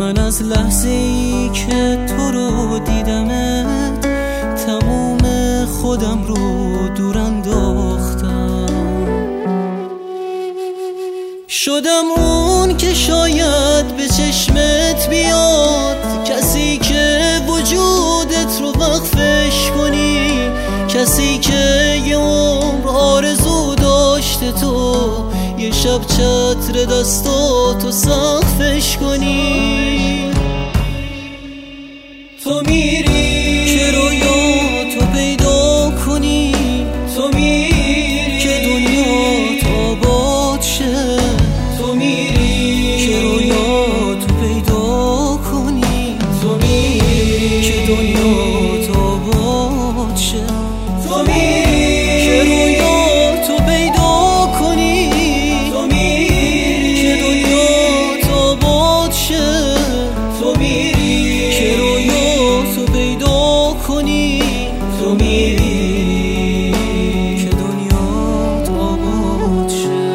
من از لحظه‌ای که تو رو دیدمت تموم خودم رو دور انداختم. شدم اون که شاید به چشمت بیاد، کسی که وجودت رو وقفش کنی، کسی که یه عمر آرزو داشته تو یه شب چتر دستاتو سقفش کنی. تو میری که رویاتو پیدا کنی، تو میری که دنیات آباد شه، تو میری که رویاتو پیدا کنی، تو میری که دنیات آباد شه، تو میری که رویاتو پیدا کنی، تو میری که دنیات آباد شه، تو میری که رویاتو پیدا کنی، تو میری که دنیات آباد شه.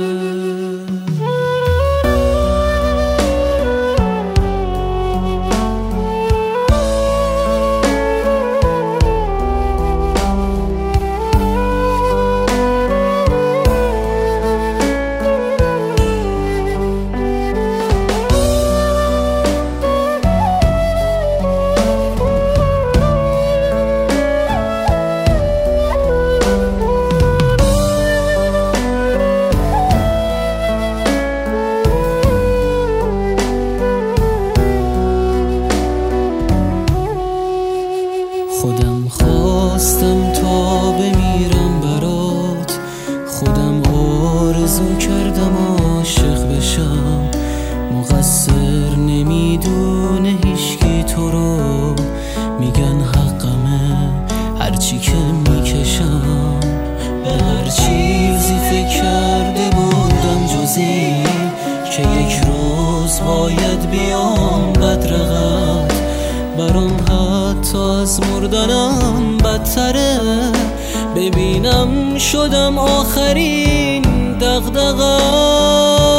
خودم خواستم تا بمیرم برات، خودم آرزو کردم عاشق بشم، مقصر نمیدونه هیچکی تو رو، میگن حقمه هرچی که میکشم، به هر چیزی فکر کرده بودم جزی که یک روز باید بیام بدرقت، برام حتی از مردنم بدتره، ببینم شدم آخرین دغدغه‌ام.